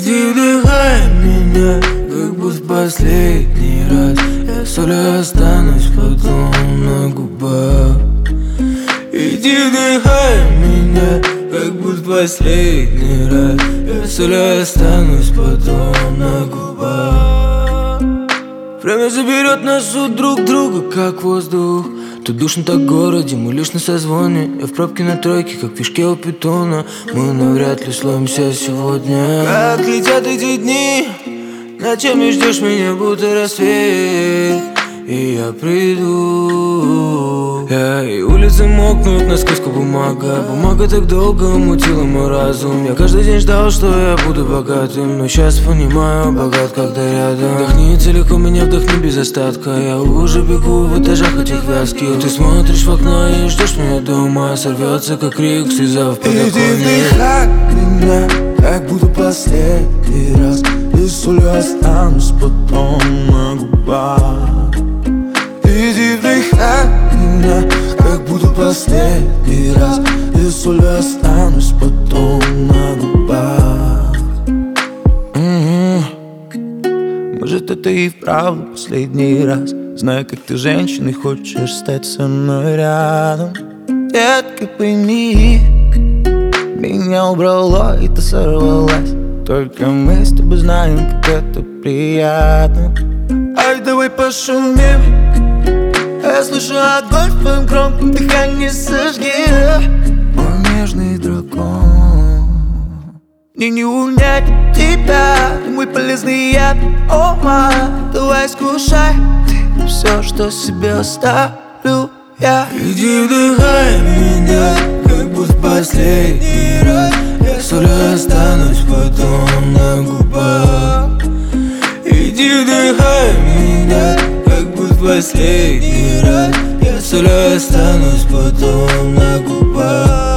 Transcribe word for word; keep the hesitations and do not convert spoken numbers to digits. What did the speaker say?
Иди вдыхай меня, как будто в последний раз. Я солью останусь потом на губах. Иди вдыхай меня, как будто в последний раз. Я солью останусь потом на губах. Время заберет нас у друг друга, как воздух. Тут душно так в городе, мы лишь на созвоне. Я в пробке на тройке, как в пешке у питона. Мы навряд ли словимся сегодня. Как летят эти дни, ночами ждешь меня, будто рассвет. И я приду. Я и улицы мокнут, на сказку бумага. Бумага так долго мутила мой разум. Я каждый день ждал, что я буду богатым, но сейчас понимаю, богат, когда рядом. Вдохни целиком меня, вдохни без остатка. Я уже бегу в этажах этих вязких. Ты смотришь в окно и ждешь меня дома. Сорвется, как крик, слеза в подоконник. Иди вдыхай меня, как будто последний раз. И солью останусь потом на губах. Иди вдыхай меня, как будто последний раз. И солью останусь потом на губах. м-м-м. Может, это и вправду последний раз. Знаю, как ты женщина и хочешь стать со мной рядом. Детка, пойми, меня убрало и ты сорвалась. Только мы с тобой знаем, как это приятно. Ай, давай пошумим. Я слышу огонь в твоем громком дыхании, сожги. Мой нежный дракон. Мне не унять тебя, ты мой полезный яд. О, май, давай скушай ты все, что себе оставлю я. Иди вдыхай меня, как будто последний раз. Я солью останусь потом на губах. Иди вдыхай меня, как будто последний раз. Я солью останусь потом на губах.